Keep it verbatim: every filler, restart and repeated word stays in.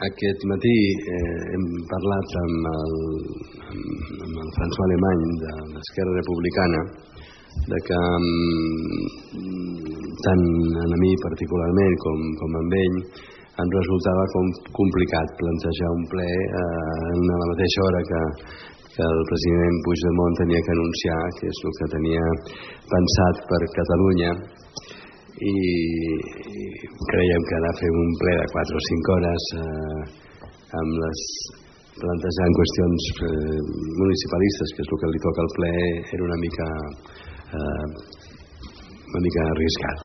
Aquest matí eh, hem parlat amb el, amb el François Alemany de l'Esquerra Republicana de que tant a mi particularment com, com amb ell em resultava com complicat plantejar un ple eh, en la mateixa hora que, que el president Puigdemont tenia que anunciar que és el que tenia pensat per Catalunya, i creiem que anar a fer un ple de quatre o cinc hores eh, amb les plantejant qüestions eh, municipalistes, que és el que li toca al ple, era una mica eh, una mica arriscat.